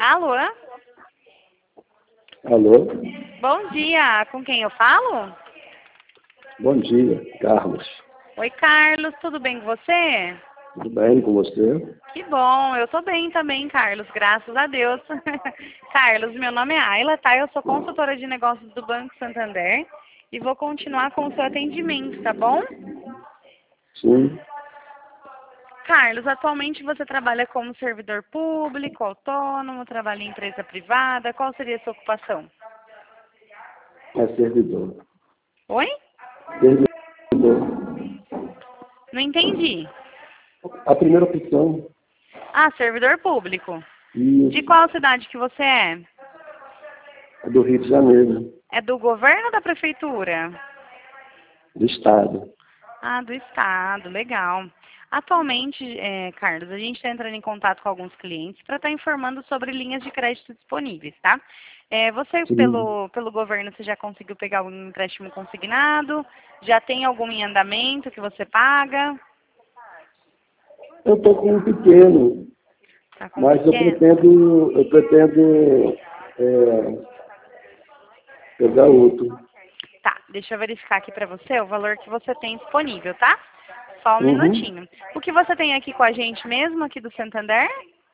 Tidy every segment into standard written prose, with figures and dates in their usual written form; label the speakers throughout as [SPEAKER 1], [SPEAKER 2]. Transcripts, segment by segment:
[SPEAKER 1] Alô?
[SPEAKER 2] Alô?
[SPEAKER 1] Bom dia, com quem eu falo?
[SPEAKER 2] Bom dia, Carlos.
[SPEAKER 1] Oi, Carlos, tudo bem com você?
[SPEAKER 2] Tudo bem com você?
[SPEAKER 1] Que bom, eu tô bem também, Carlos, graças a Deus. Carlos, meu nome é Ayla, tá? Eu sou consultora de negócios do Banco Santander e vou continuar com o seu atendimento, tá bom?
[SPEAKER 2] Sim,
[SPEAKER 1] Carlos, atualmente você trabalha como servidor público, autônomo, trabalha em empresa privada, qual seria a sua ocupação?
[SPEAKER 2] é servidor.
[SPEAKER 1] Oi?
[SPEAKER 2] Servidor.
[SPEAKER 1] Não entendi.
[SPEAKER 2] A primeira opção,
[SPEAKER 1] Ah, servidor público. De
[SPEAKER 2] isso,
[SPEAKER 1] qual cidade que você é?
[SPEAKER 2] é do Rio de Janeiro,
[SPEAKER 1] É do governo ou da prefeitura?
[SPEAKER 2] do Estado.
[SPEAKER 1] Ah, do estado, legal. Atualmente, Carlos, a gente está entrando em contato com alguns clientes para estar informando sobre linhas de crédito disponíveis, tá? Você,
[SPEAKER 2] Sim.
[SPEAKER 1] pelo governo, você já conseguiu pegar algum empréstimo consignado? Já tem algum em andamento que você paga?
[SPEAKER 2] Eu estou com um pequeno,
[SPEAKER 1] Tá com
[SPEAKER 2] mas eu
[SPEAKER 1] pequeno?
[SPEAKER 2] pretendo pegar outro.
[SPEAKER 1] Tá, deixa eu verificar aqui para você o valor que você tem disponível, tá? Só um
[SPEAKER 2] Uhum.
[SPEAKER 1] minutinho. O que você tem aqui com a gente mesmo, aqui do Santander?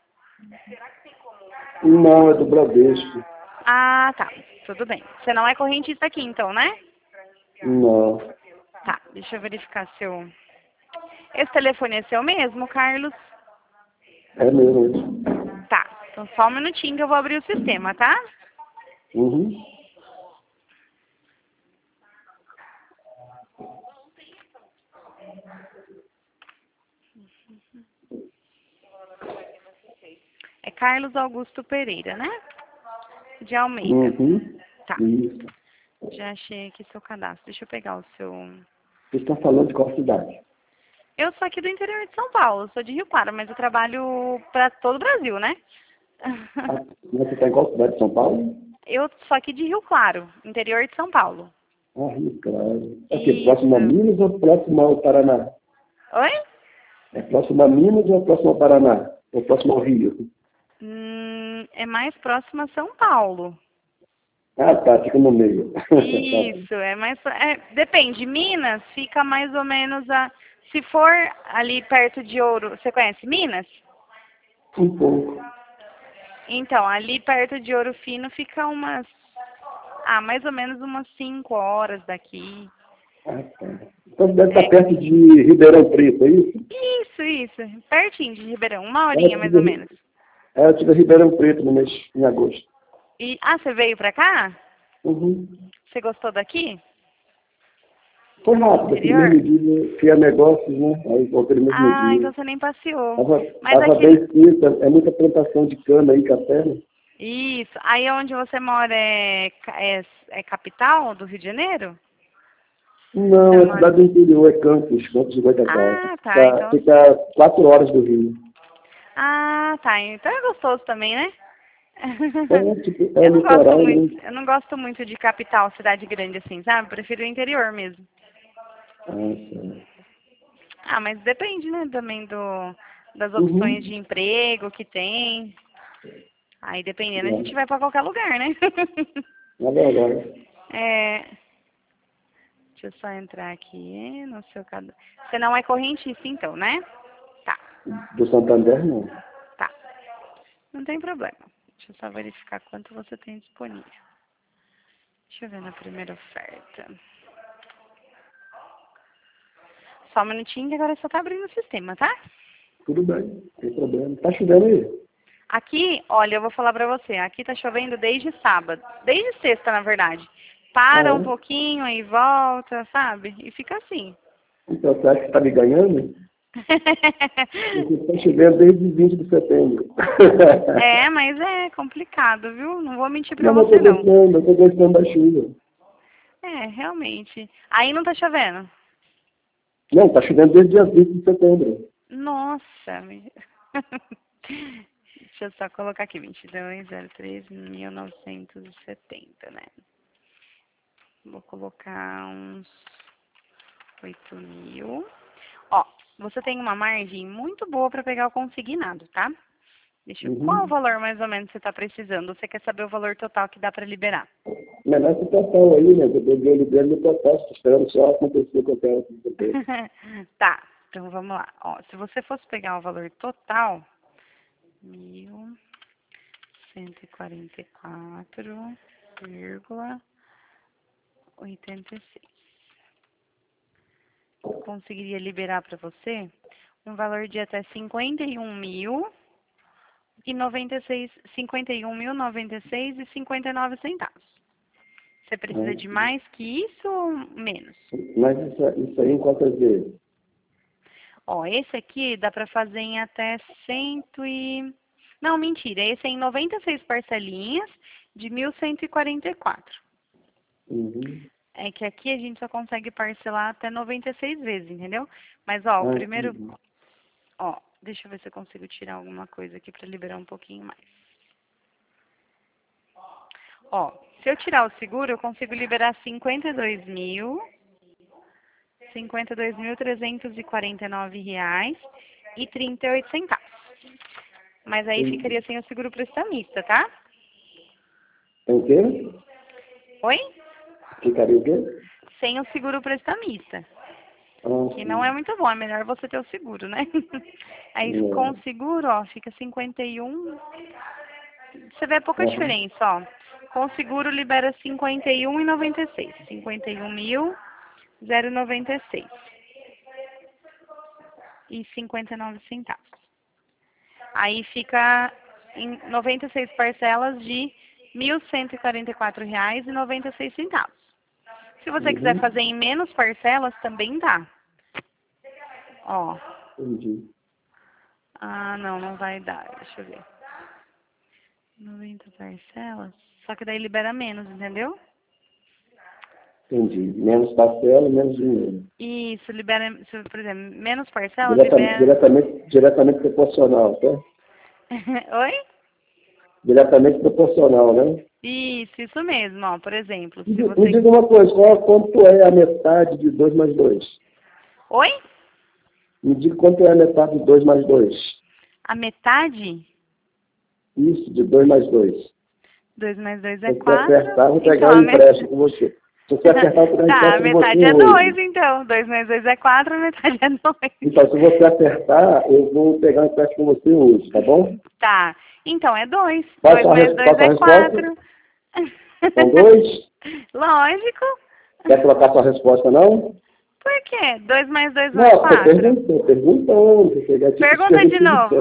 [SPEAKER 2] Não, é do Bradesco.
[SPEAKER 1] Ah, tá. Tudo bem. Você não é correntista aqui, então, né?
[SPEAKER 2] Não,
[SPEAKER 1] Tá, deixa eu verificar seu... Esse telefone é seu mesmo, Carlos?
[SPEAKER 2] é mesmo.
[SPEAKER 1] Tá, então só um minutinho que eu vou abrir o sistema, tá?
[SPEAKER 2] Uhum.
[SPEAKER 1] É Carlos Augusto Pereira, né? De Almeida.
[SPEAKER 2] Uhum.
[SPEAKER 1] Tá,
[SPEAKER 2] Isso.
[SPEAKER 1] já achei aqui seu cadastro. Deixa eu pegar o seu...
[SPEAKER 2] Você está falando de qual cidade?
[SPEAKER 1] Eu sou aqui do interior de São Paulo, sou de Rio Claro, mas eu trabalho para todo o Brasil, né?
[SPEAKER 2] Ah, você está em qual cidade de São Paulo?
[SPEAKER 1] Eu sou aqui de Rio Claro, interior de São Paulo.
[SPEAKER 2] Ah, Rio Claro. É o quê? Próximo a
[SPEAKER 1] Isso.
[SPEAKER 2] Minas ou próximo ao Paraná?
[SPEAKER 1] Oi?
[SPEAKER 2] É próximo a Minas ou próximo ao Paraná? Ou próximo ao Rio?
[SPEAKER 1] É mais próximo a São Paulo.
[SPEAKER 2] Ah, tá, fica no meio. Tá bom.
[SPEAKER 1] Isso, é mais. Depende, Minas fica mais ou menos a. Se for ali perto de Ouro, você conhece Minas?
[SPEAKER 2] Um pouco.
[SPEAKER 1] Então, ali perto de Ouro Fino fica umas. Ah, mais ou menos umas 5 horas daqui.
[SPEAKER 2] Ah, tá. Então deve estar
[SPEAKER 1] É,
[SPEAKER 2] perto de Ribeirão Preto, é isso?
[SPEAKER 1] isso. Pertinho de Ribeirão, uma
[SPEAKER 2] É,
[SPEAKER 1] horinha mais ou menos.
[SPEAKER 2] eu tive em Ribeirão Preto no mês, em agosto.
[SPEAKER 1] Você veio pra cá?
[SPEAKER 2] Uhum.
[SPEAKER 1] Você gostou daqui?
[SPEAKER 2] Foi
[SPEAKER 1] Do
[SPEAKER 2] rápido, aquele
[SPEAKER 1] interior?
[SPEAKER 2] mesmo dia, fui a negócios, né? Aí voltei no mesmo
[SPEAKER 1] Ah,
[SPEAKER 2] dia.
[SPEAKER 1] então você nem passeou.
[SPEAKER 2] Tava,
[SPEAKER 1] Mas
[SPEAKER 2] tava
[SPEAKER 1] aqui.
[SPEAKER 2] bem quente, é muita plantação de cana aí, café, né?
[SPEAKER 1] Isso. Aí onde você mora é capital do Rio de Janeiro? Você
[SPEAKER 2] Não, é
[SPEAKER 1] mora.
[SPEAKER 2] cidade do interior, é Campos de Goitacazes.
[SPEAKER 1] Ah, tá.
[SPEAKER 2] Fica,
[SPEAKER 1] Então.
[SPEAKER 2] fica 4 horas do Rio.
[SPEAKER 1] Ah, tá. Então é gostoso também, né?
[SPEAKER 2] É, tipo, é litoral, né?
[SPEAKER 1] Eu não gosto muito de capital, cidade grande assim, sabe? Prefiro o interior mesmo.
[SPEAKER 2] Ah, tá.
[SPEAKER 1] Ah, mas depende, né, também das opções de
[SPEAKER 2] Uhum.
[SPEAKER 1] emprego que tem. Aí dependendo, a gente
[SPEAKER 2] É,
[SPEAKER 1] vai pra qualquer lugar, né?
[SPEAKER 2] é verdade.
[SPEAKER 1] É, deixa eu só entrar aqui no seu cadastro. Você não é correntista, então, né? Tá,
[SPEAKER 2] Do Santander, não.
[SPEAKER 1] tá. Não tem problema. Deixa eu só verificar quanto você tem disponível. Deixa eu ver na primeira oferta. Só um minutinho que agora só tá abrindo o sistema, tá?
[SPEAKER 2] Tudo bem, não tem problema. Tá chovendo aí?
[SPEAKER 1] Aqui, olha, eu vou falar pra você. Aqui tá chovendo desde sábado. Desde sexta, na verdade.
[SPEAKER 2] Ah,
[SPEAKER 1] Para um
[SPEAKER 2] é?
[SPEAKER 1] pouquinho, aí volta, sabe? E fica assim.
[SPEAKER 2] Então, você acha que tá me ganhando? Porque tá chovendo desde 20 de setembro.
[SPEAKER 1] Mas é complicado, viu? Não vou mentir pra
[SPEAKER 2] Não, mas
[SPEAKER 1] você, não.
[SPEAKER 2] eu tô gostando da chuva.
[SPEAKER 1] Realmente. Aí não tá chovendo.
[SPEAKER 2] Não, tá chovendo desde dia 20 de setembro.
[SPEAKER 1] Nossa. Deixa eu só colocar aqui, 22.03.1970, né? Vou colocar uns 8.000. Ó, você tem uma margem muito boa para pegar o consignado, tá? Qual o valor mais ou menos você está precisando? Você quer saber o valor total que dá para liberar?
[SPEAKER 2] Menor situação aí, né? Eu libero no total, estou esperando só acontecer o que eu quero acontecer.
[SPEAKER 1] Tá, então vamos lá. Ó, se você fosse pegar o valor total, 1.144,86. Eu conseguiria liberar para você um valor de até 51.096 e 59 centavos. Você precisa de mais que isso ou menos?
[SPEAKER 2] Mas isso aí em quantas vezes?
[SPEAKER 1] Ó, esse aqui dá para fazer em até Não, mentira. Esse é em 96 parcelinhas de 1.144. É que aqui a gente só consegue parcelar até 96 vezes, entendeu? Mas, ó, o primeiro... Ó, deixa eu ver se eu consigo tirar alguma coisa aqui para liberar um pouquinho mais. Ó, se eu tirar o seguro, eu consigo liberar 52.349 reais e 38 centavos. Mas aí ficaria sem o seguro prestamista, tá?
[SPEAKER 2] O quê?
[SPEAKER 1] Oi?
[SPEAKER 2] Ficaria o quê?
[SPEAKER 1] Sem o seguro prestamista. Que não é muito bom, é melhor você ter o seguro, né? Aí com o seguro, ó, fica 51. Você vê pouca diferença, ó. Com o seguro libera 51,96. 51.096. E 59 centavos. Aí fica em 96 parcelas de R$ 1.144,96. Se você quiser fazer em menos parcelas, também dá. Ó. Ah, não vai dar. Deixa eu ver. 90 parcelas. Só que daí libera menos, entendeu?
[SPEAKER 2] Entendi. Menos parcela, menos dinheiro.
[SPEAKER 1] Isso, libera, por exemplo, menos parcelas,
[SPEAKER 2] diretamente proporcional, tá?
[SPEAKER 1] Oi?
[SPEAKER 2] Diretamente proporcional, né?
[SPEAKER 1] Isso mesmo, ó. Por exemplo, se
[SPEAKER 2] Me
[SPEAKER 1] você...
[SPEAKER 2] diga uma coisa, quanto é a metade de 2 mais 2?
[SPEAKER 1] Oi?
[SPEAKER 2] Me diga quanto é a metade de 2 mais 2.
[SPEAKER 1] A metade?
[SPEAKER 2] Isso, de 2 mais 2.
[SPEAKER 1] 2 mais 2 é 4.
[SPEAKER 2] Se você acertar, eu vou pegar um empréstimo com você. Se você acertar, eu vou pegar um empréstimo com você.
[SPEAKER 1] Tá, a metade é 2, então. 2 mais 2 é 4, a metade é 2.
[SPEAKER 2] Então, se você acertar, eu vou pegar um empréstimo com você hoje, tá bom?
[SPEAKER 1] Tá. Então, é 2.
[SPEAKER 2] Qual
[SPEAKER 1] 2 mais 2 é 4.
[SPEAKER 2] São 2?
[SPEAKER 1] Lógico.
[SPEAKER 2] Quer trocar sua resposta, não?
[SPEAKER 1] Por quê? 2 mais 2 não é 4?
[SPEAKER 2] Não, estou perguntando.
[SPEAKER 1] Pergunta de novo.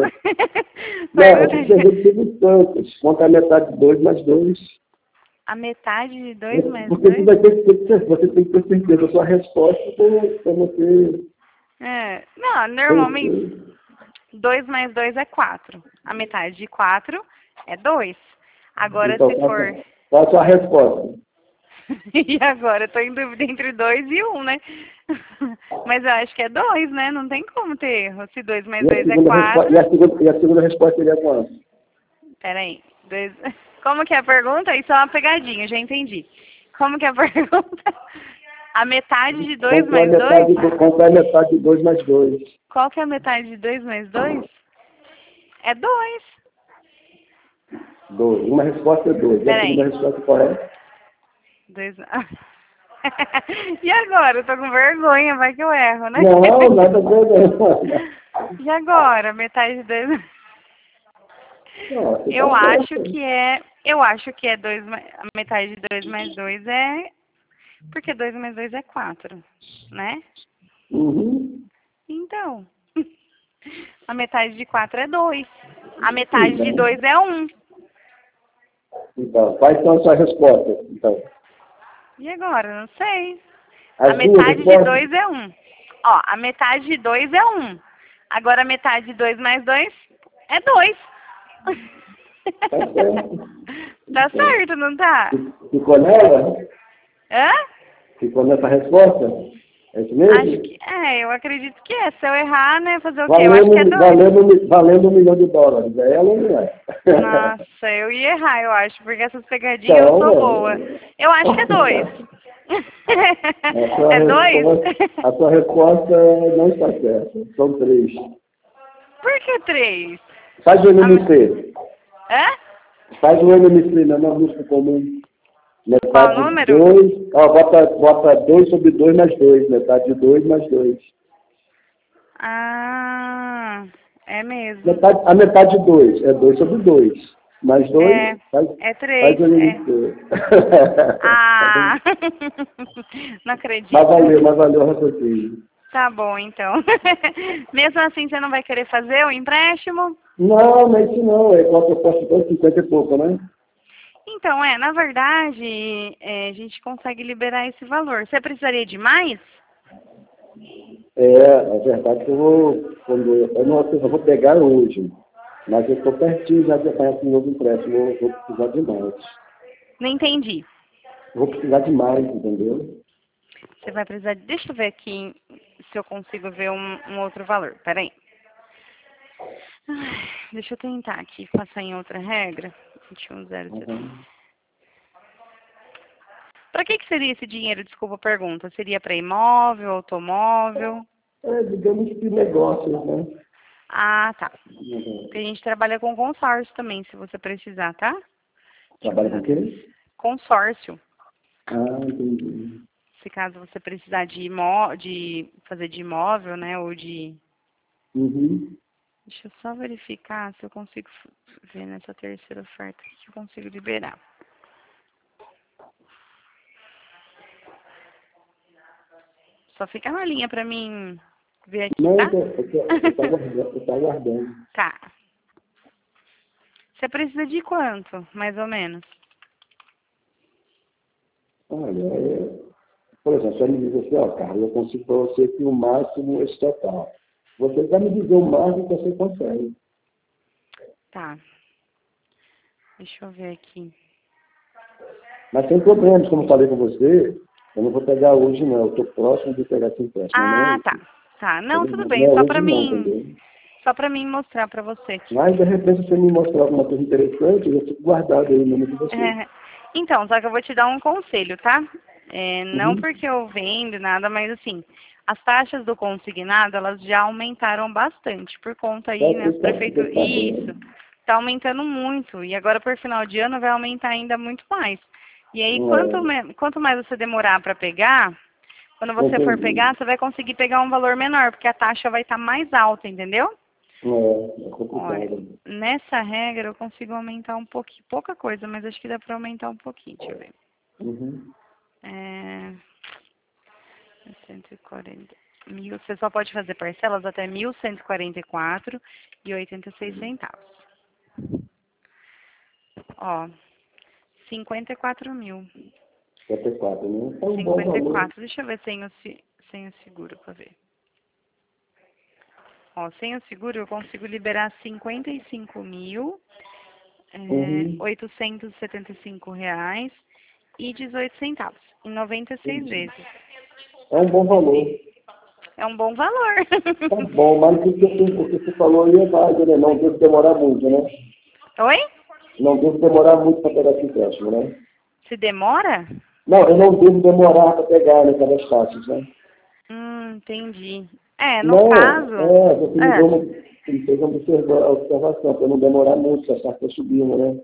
[SPEAKER 2] Silvio Santos. Quanto é a metade de 2 mais 2?
[SPEAKER 1] A metade de 2 mais 2?
[SPEAKER 2] Você tem que ter certeza da sua resposta para você...
[SPEAKER 1] Não, normalmente 2 mais 2 é 4. A metade de 4 é 2. Agora,
[SPEAKER 2] então,
[SPEAKER 1] se for...
[SPEAKER 2] Qual a sua resposta?
[SPEAKER 1] E agora? Eu tô em dúvida entre 2 e 1, né? Mas eu acho que é 2, né? Não tem como ter erro. Se 2 mais 2 é 4...
[SPEAKER 2] E a segunda resposta seria quanto?
[SPEAKER 1] Peraí. 2... Como que é a pergunta? Isso é uma pegadinha, já entendi. Como que é a pergunta? A metade de 2 mais 2?
[SPEAKER 2] Qual é a metade de 2 mais 2?
[SPEAKER 1] Qual que é a metade de 2 mais 2? É 2.
[SPEAKER 2] 2. Uma resposta é 2. E a segunda resposta qual é?
[SPEAKER 1] 2. E agora? Eu tô com vergonha, vai que eu erro, né?
[SPEAKER 2] Não, nada vergonha.
[SPEAKER 1] E agora? Metade de 2... Eu acho que é 2, a metade de 2 mais 2 é... Porque 2 mais 2 é 4, né? Então, a metade de 4 é 2. A metade de 2 é 1.
[SPEAKER 2] Então, quais são as suas respostas? Então.
[SPEAKER 1] E agora? Não sei. A metade de 2 é 1. Ó, a metade de 2 é 1. Agora a metade de 2 mais 2 é 2. Tá certo, não tá?
[SPEAKER 2] Ficou nela?
[SPEAKER 1] Hã?
[SPEAKER 2] Ficou nessa resposta? É isso mesmo?
[SPEAKER 1] Acho que eu acredito que é. Se eu errar, né, fazer o quê? Eu acho que é 2.
[SPEAKER 2] Valendo $1 milhão. É ela ou não é?
[SPEAKER 1] Nossa, eu ia errar, eu acho, porque essas pegadinhas eu sou boa. Eu acho que é 2. É 2?
[SPEAKER 2] A sua resposta não está certa. São 3.
[SPEAKER 1] Por que 3?
[SPEAKER 2] Faz o NMC. Faz o NMC na música comum.
[SPEAKER 1] Qual
[SPEAKER 2] Metade de
[SPEAKER 1] número?
[SPEAKER 2] 2. Bota 2 sobre 2 mais 2. Metade de 2 mais 2.
[SPEAKER 1] Ah, é mesmo.
[SPEAKER 2] A metade de 2 é 2 sobre 2. Mais 2
[SPEAKER 1] é 3.
[SPEAKER 2] faz o NMC.
[SPEAKER 1] Ah, não acredito.
[SPEAKER 2] Mas valeu o raciocínio.
[SPEAKER 1] Tá bom, então. Mesmo assim, você não vai querer fazer o empréstimo?
[SPEAKER 2] Não, mas isso não. É quanto eu posso dar 50 e pouco, né?
[SPEAKER 1] Então, na verdade, a gente consegue liberar esse valor. Você precisaria de mais?
[SPEAKER 2] É verdade que eu vou pegar hoje. Mas eu estou pertinho já de apanhar esse novo empréstimo. Eu vou precisar de mais.
[SPEAKER 1] Não entendi.
[SPEAKER 2] Vou precisar de mais, entendeu?
[SPEAKER 1] Você vai precisar de... Deixa eu ver aqui se eu consigo ver um outro valor. Peraí. Deixa eu tentar aqui passar em outra regra. 21,0. Para que seria esse dinheiro? Desculpa a pergunta. Seria para imóvel, automóvel?
[SPEAKER 2] Digamos que negócios, né?
[SPEAKER 1] Ah, tá. Porque a gente trabalha com consórcio também, se você precisar, tá?
[SPEAKER 2] Trabalha com o quê?
[SPEAKER 1] Consórcio.
[SPEAKER 2] Ah, entendi.
[SPEAKER 1] Se caso você precisar de fazer de imóvel, né, ou de... Deixa eu só verificar se eu consigo ver nessa terceira oferta que eu consigo liberar. Só fica na linha pra mim ver aqui,
[SPEAKER 2] Não,
[SPEAKER 1] tá?
[SPEAKER 2] eu tô aguardando.
[SPEAKER 1] Tá. Você precisa de quanto, mais ou menos?
[SPEAKER 2] Olha, por exemplo, você me diz assim, ó, Carlos, eu consigo para você que o máximo é esse total. Você vai me dizer o máximo que você consegue.
[SPEAKER 1] Tá. Deixa eu ver aqui.
[SPEAKER 2] Mas sem problemas, como eu falei com você, eu não vou pegar hoje, não. Eu estou próximo de pegar esse empréstimo.
[SPEAKER 1] Ah, tá. Tá. Não, tudo bem. Só pra mim... Só pra mim mostrar pra você aqui.
[SPEAKER 2] Mas, de repente, se você me mostrar alguma coisa interessante, eu fico guardado aí no nome de você.
[SPEAKER 1] Então, só que eu vou te dar um conselho, tá? Não porque eu vendo nada, mas assim, as taxas do consignado, elas já aumentaram bastante, por conta aí, né, os prefeitos... Isso, tá aumentando muito, e agora por final de ano vai aumentar ainda muito mais. E aí, quanto mais você demorar para pegar, quando você for pegar, você vai conseguir pegar um valor menor, porque a taxa vai estar mais alta, entendeu?
[SPEAKER 2] É complicado.
[SPEAKER 1] Olha, nessa regra eu consigo aumentar um pouquinho, pouca coisa, mas acho que dá para aumentar um pouquinho, deixa eu ver. 140 mil, você só pode fazer parcelas até 1.144,86. Ó, 54 mil.
[SPEAKER 2] 54, né? É
[SPEAKER 1] 54, deixa eu ver sem o seguro para ver. Ó, sem o seguro eu consigo liberar 55.875 reais e 18 centavos, em 96 vezes.
[SPEAKER 2] É um bom valor.
[SPEAKER 1] É um bom valor.
[SPEAKER 2] Tá bom, mas o que você falou aí é válido, né? Não deve demorar muito, né?
[SPEAKER 1] Oi?
[SPEAKER 2] Não deve demorar muito para pegar esse empréstimo, né?
[SPEAKER 1] Se demora?
[SPEAKER 2] Não, eu não devo demorar para pegar, né, pelas taxas, né?
[SPEAKER 1] Entendi. No caso...
[SPEAKER 2] Você me deu fez uma observação, para não demorar muito, se a taxa subindo, né?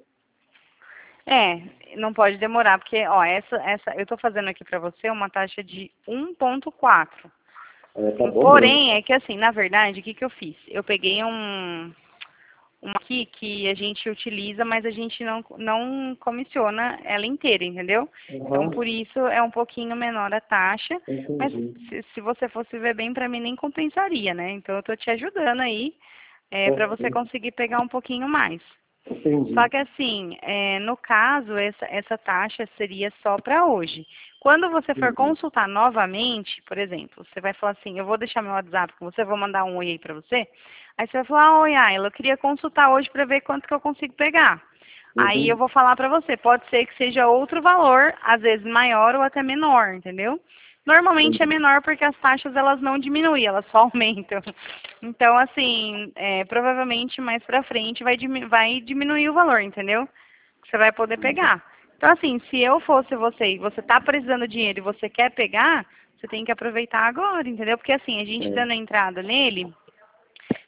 [SPEAKER 1] Não pode demorar, porque, ó, eu tô fazendo aqui para você uma taxa de 1,4.
[SPEAKER 2] Tá bom,
[SPEAKER 1] Porém, é que assim, na verdade, o que eu fiz? Eu peguei uma aqui que a gente utiliza, mas a gente não comissiona ela inteira, entendeu? Então, por isso, é um pouquinho menor a taxa.
[SPEAKER 2] Entendi.
[SPEAKER 1] Mas se você fosse ver bem, para mim nem compensaria, né? Então, eu tô te ajudando aí para você conseguir pegar um pouquinho mais.
[SPEAKER 2] Entendi.
[SPEAKER 1] Só que assim, no caso, essa taxa seria só para hoje. Quando você for consultar novamente, por exemplo, você vai falar assim, eu vou deixar meu WhatsApp com você, vou mandar um oi aí para você. Aí você vai falar, oi, Ayla, eu queria consultar hoje para ver quanto que eu consigo pegar. Aí eu vou falar para você, pode ser que seja outro valor, às vezes maior ou até menor, entendeu? Normalmente é menor porque as taxas elas não diminuem, elas só aumentam. Então, assim, provavelmente mais pra frente vai diminuir o valor, entendeu? Você vai poder pegar. Então, assim, se eu fosse você e você tá precisando de dinheiro e você quer pegar, você tem que aproveitar agora, entendeu? Porque, assim, a gente dando a entrada nele,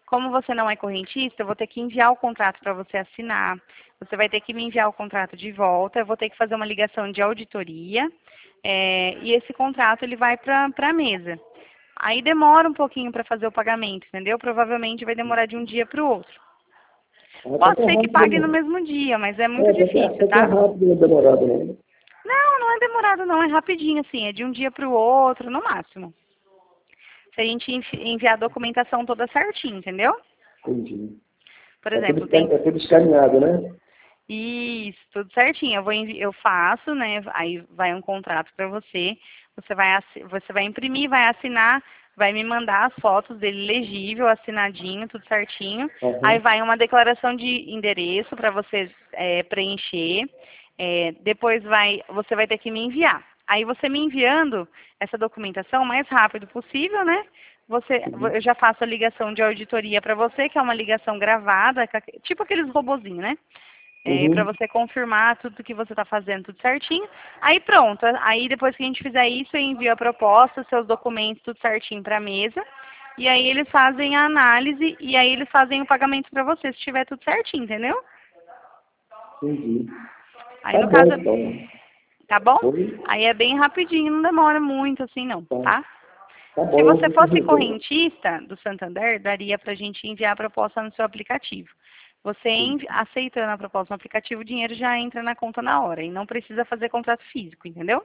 [SPEAKER 1] Como você não é correntista, eu vou ter que enviar o contrato para você assinar. Você vai ter que me enviar o contrato de volta. Eu vou ter que fazer uma ligação de auditoria. E esse contrato ele vai para a mesa. Aí demora um pouquinho para fazer o pagamento, entendeu? Provavelmente vai demorar de um dia para o outro. Pode ser que pague no mesmo dia, mas é muito difícil, tá?
[SPEAKER 2] É rápido, não é demorado, né?
[SPEAKER 1] Não, não é demorado não, é rapidinho assim, é de um dia para o outro, no máximo. Se a gente enviar a documentação toda certinha, entendeu?
[SPEAKER 2] Entendi.
[SPEAKER 1] Por exemplo,
[SPEAKER 2] É tudo escaneado, né?
[SPEAKER 1] Isso, tudo certinho. Eu faço, né? Aí vai um contrato para você. Você vai imprimir, vai assinar, vai me mandar as fotos dele legível, assinadinho, tudo certinho.
[SPEAKER 2] Uhum.
[SPEAKER 1] Aí vai uma declaração de endereço para você preencher. Depois você vai ter que me enviar. Aí você me enviando essa documentação o mais rápido possível, né? Eu já faço a ligação de auditoria para você, que é uma ligação gravada, tipo aqueles robozinhos, né? Para você confirmar tudo que você está fazendo, tudo certinho. Aí pronto, aí depois que a gente fizer isso, eu envio a proposta, seus documentos, tudo certinho para a mesa. E aí eles fazem a análise e aí eles fazem o pagamento para você, se tiver tudo certinho, entendeu?
[SPEAKER 2] Entendi.
[SPEAKER 1] Aí no caso,
[SPEAKER 2] então.
[SPEAKER 1] Tá bom? Aí é bem rapidinho, não demora muito assim não, tá? Se você fosse correntista do Santander, daria pra gente enviar a proposta no seu aplicativo. Você aceitando a proposta no aplicativo, o dinheiro já entra na conta na hora e não precisa fazer contrato físico, entendeu?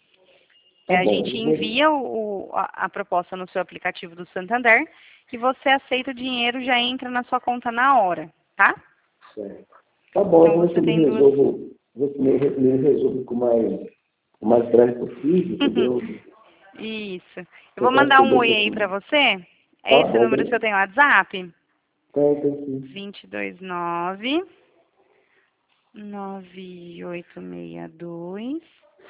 [SPEAKER 1] A gente envia a proposta no seu aplicativo do Santander e você aceita o dinheiro, já entra na sua conta na hora, tá?
[SPEAKER 2] Certo. Tá bom,
[SPEAKER 1] então você tem
[SPEAKER 2] me resolve com o mais breve possível, entendeu?
[SPEAKER 1] Isso. Eu vou mandar um oi aí pra você. É esse número que eu tenho WhatsApp?
[SPEAKER 2] Tem sim.
[SPEAKER 1] 229 9862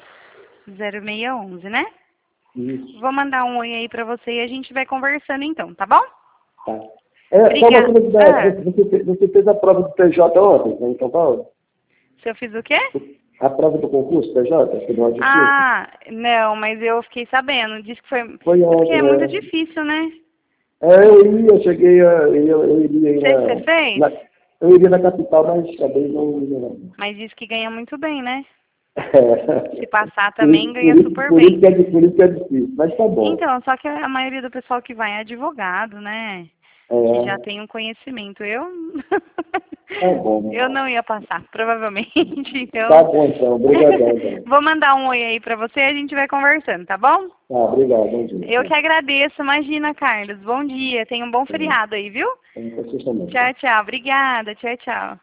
[SPEAKER 1] 0611, né?
[SPEAKER 2] Isso.
[SPEAKER 1] Vou mandar um oi aí pra você e a gente vai conversando então, tá bom?
[SPEAKER 2] Tá. Só uma curiosidade, você fez a prova do PJ ontem, né, em São Paulo?
[SPEAKER 1] Se eu fiz o quê?
[SPEAKER 2] A prova do concurso, PJ, Tribunal de Justiça?
[SPEAKER 1] Ah, não, mas eu fiquei sabendo. Disse que foi ontem, porque é muito difícil, né?
[SPEAKER 2] Eu cheguei eu iria ir
[SPEAKER 1] Você fez?
[SPEAKER 2] eu iria na capital, mas acabei não indo não.
[SPEAKER 1] Mas disse que ganha muito bem, né?
[SPEAKER 2] É.
[SPEAKER 1] Se passar também ganha super bem.
[SPEAKER 2] Por isso que é difícil, mas tá bom.
[SPEAKER 1] Então, só que a maioria do pessoal que vai é advogado, né? Que já tem um conhecimento.
[SPEAKER 2] Tá bom.
[SPEAKER 1] Eu não ia passar, provavelmente. Então...
[SPEAKER 2] Tá bom, então. Obrigadão. Então.
[SPEAKER 1] Vou mandar um oi aí pra você e a gente vai conversando, tá bom?
[SPEAKER 2] Tá, obrigado. Bom dia.
[SPEAKER 1] Eu que agradeço. Imagina, Carlos. Bom dia. Tenha um bom feriado aí, viu?
[SPEAKER 2] Vocês também.
[SPEAKER 1] Tchau, tchau. Obrigada. Tchau, tchau.